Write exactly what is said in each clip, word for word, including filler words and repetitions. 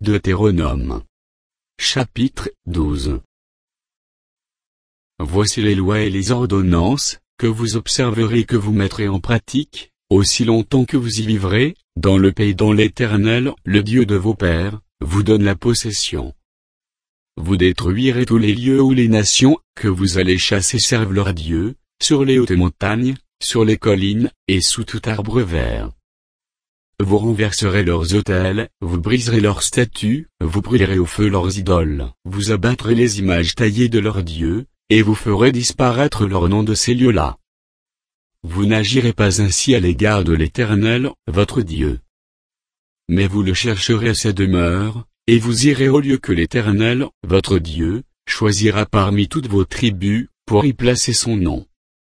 Deutéronome. Chapitre douze. Voici les lois et les ordonnances, que vous observerez et que vous mettrez en pratique, aussi longtemps que vous y vivrez, dans le pays dont l'Éternel, le Dieu de vos pères, vous donne la possession. Vous détruirez tous les lieux où les nations, que vous allez chasser servent leur Dieu, sur les hautes montagnes, sur les collines, et sous tout arbre vert. Vous renverserez leurs autels, vous briserez leurs statues, vous brûlerez au feu leurs idoles, vous abattrez les images taillées de leurs dieux, et vous ferez disparaître leur nom de ces lieux-là. Vous n'agirez pas ainsi à l'égard de l'Éternel, votre Dieu. Mais vous le chercherez à sa demeure, et vous irez au lieu que l'Éternel, votre Dieu, choisira parmi toutes vos tribus, pour y placer son nom.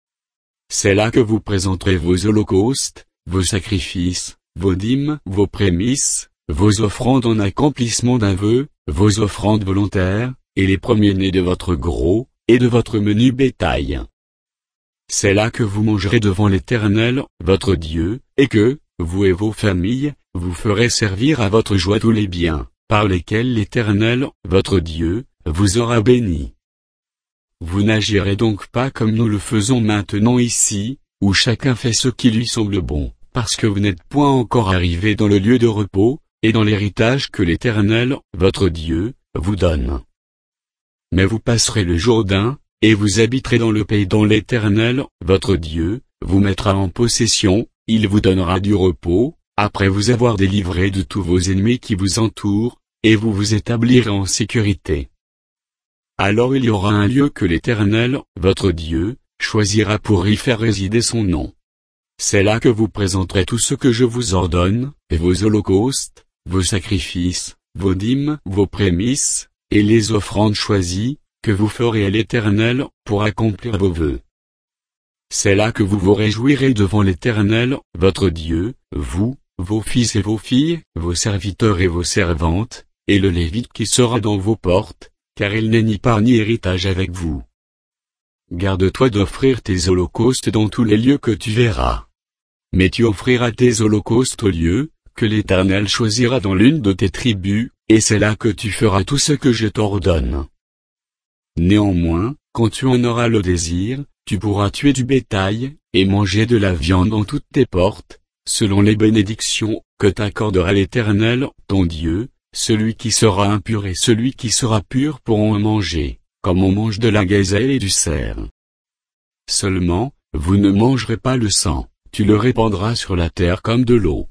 C'est là que vous présenterez vos holocaustes, vos sacrifices, vos dîmes, vos prémices, vos offrandes en accomplissement d'un vœu, vos offrandes volontaires, et les premiers-nés de votre gros, et de votre menu bétail. C'est là que vous mangerez devant l'Éternel, votre Dieu, et que, vous et vos familles, vous ferez servir à votre joie tous les biens, par lesquels l'Éternel, votre Dieu, vous aura béni. Vous n'agirez donc pas comme nous le faisons maintenant ici, où chacun fait ce qui lui semble bon, parce que vous n'êtes point encore arrivés dans le lieu de repos, et dans l'héritage que l'Éternel, votre Dieu, vous donne. Mais vous passerez le Jourdain, et vous habiterez dans le pays dont l'Éternel, votre Dieu, vous mettra en possession, il vous donnera du repos, après vous avoir délivré de tous vos ennemis qui vous entourent, et vous vous établirez en sécurité. Alors il y aura un lieu que l'Éternel, votre Dieu, choisira pour y faire résider son nom. C'est là que vous présenterez tout ce que je vous ordonne, et vos holocaustes, vos sacrifices, vos dîmes, vos prémices, et les offrandes choisies, que vous ferez à l'Éternel, pour accomplir vos vœux. C'est là que vous vous réjouirez devant l'Éternel, votre Dieu, vous, vos fils et vos filles, vos serviteurs et vos servantes, et le Lévite qui sera dans vos portes, car il n'est ni part ni héritage avec vous. Garde-toi d'offrir tes holocaustes dans tous les lieux que tu verras. Mais tu offriras tes holocaustes au lieu, que l'Éternel choisira dans l'une de tes tribus, et c'est là que tu feras tout ce que je t'ordonne. Néanmoins, quand tu en auras le désir, tu pourras tuer du bétail, et manger de la viande dans toutes tes portes, selon les bénédictions que t'accordera l'Éternel, ton Dieu, celui qui sera impur et celui qui sera pur pourront en manger, comme on mange de la gazelle et du cerf. Seulement, vous ne mangerez pas le sang, tu le répandras sur la terre comme de l'eau.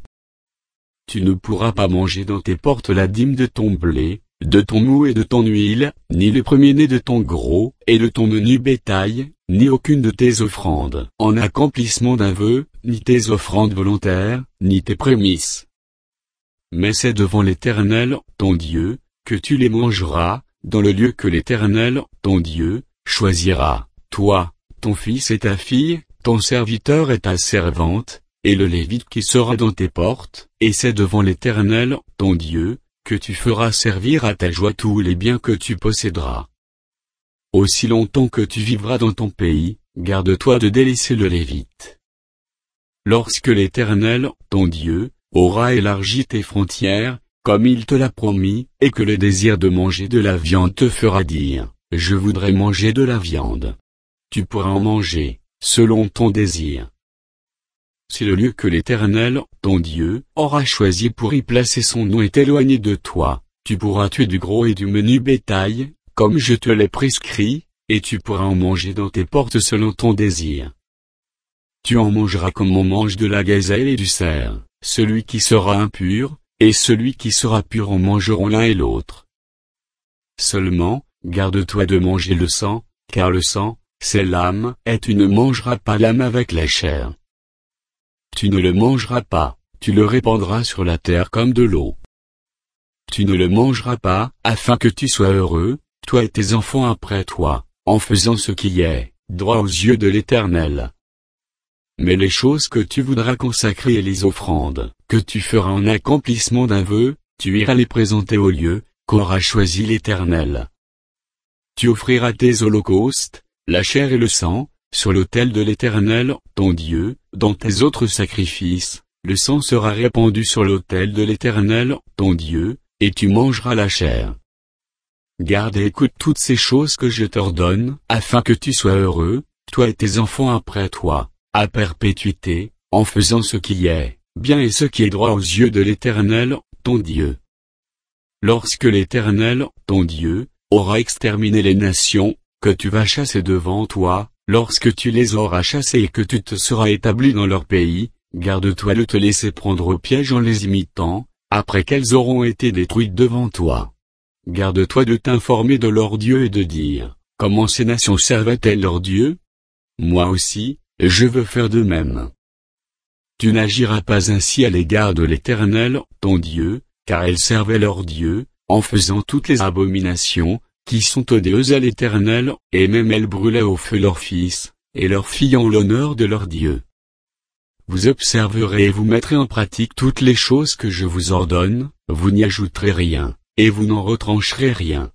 Tu ne pourras pas manger dans tes portes la dîme de ton blé, de ton mou et de ton huile, ni le premier-né de ton gros, et de ton menu bétail, ni aucune de tes offrandes en accomplissement d'un vœu, ni tes offrandes volontaires, ni tes prémices. Mais c'est devant l'Éternel, ton Dieu, que tu les mangeras, dans le lieu que l'Éternel, ton Dieu, choisira, toi, ton fils et ta fille, ton serviteur et ta servante, et le Lévite qui sera dans tes portes, et c'est devant l'Éternel, ton Dieu, que tu feras servir à ta joie tous les biens que tu posséderas. Aussi longtemps que tu vivras dans ton pays, garde-toi de délaisser le Lévite. Lorsque l'Éternel, ton Dieu, aura élargi tes frontières, comme il te l'a promis, et que le désir de manger de la viande te fera dire, je voudrais manger de la viande. Tu pourras en manger, selon ton désir. Si le lieu que l'Éternel, ton Dieu, aura choisi pour y placer son nom est éloigné de toi, tu pourras tuer du gros et du menu bétail, comme je te l'ai prescrit, et tu pourras en manger dans tes portes selon ton désir. Tu en mangeras comme on mange de la gazelle et du cerf, celui qui sera impur, et celui qui sera pur en mangeront l'un et l'autre. Seulement, garde-toi de manger le sang, car le sang, c'est l'âme, et tu ne mangeras pas l'âme avec la chair. Tu ne le mangeras pas, tu le répandras sur la terre comme de l'eau. Tu ne le mangeras pas, afin que tu sois heureux, toi et tes enfants après toi, en faisant ce qui est droit aux yeux de l'Éternel. Mais les choses que tu voudras consacrer et les offrandes que tu feras en accomplissement d'un vœu, tu iras les présenter au lieu qu'aura choisi l'Éternel. Tu offriras tes holocaustes, la chair et le sang, sur l'autel de l'Éternel, ton Dieu, dans tes autres sacrifices, le sang sera répandu sur l'autel de l'Éternel, ton Dieu, et tu mangeras la chair. Garde et écoute toutes ces choses que je t'ordonne, afin que tu sois heureux, toi et tes enfants après toi, à perpétuité, en faisant ce qui est bien et ce qui est droit aux yeux de l'Éternel, ton Dieu. Lorsque l'Éternel, ton Dieu, aura exterminé les nations, que tu vas chasser devant toi, lorsque tu les auras chassées et que tu te seras établi dans leur pays, garde-toi de te laisser prendre au piège en les imitant, après qu'elles auront été détruites devant toi. Garde-toi de t'informer de leur Dieu et de dire, comment ces nations servaient-elles leur Dieu? Moi aussi, je veux faire de même. Tu n'agiras pas ainsi à l'égard de l'Éternel, ton Dieu, car elles servaient leur Dieu, en faisant toutes les abominations, qui sont odieuses à l'Éternel, et même elles brûlaient au feu leurs fils, et leurs filles en l'honneur de leur Dieu. Vous observerez et vous mettrez en pratique toutes les choses que je vous ordonne, vous n'y ajouterez rien, et vous n'en retrancherez rien.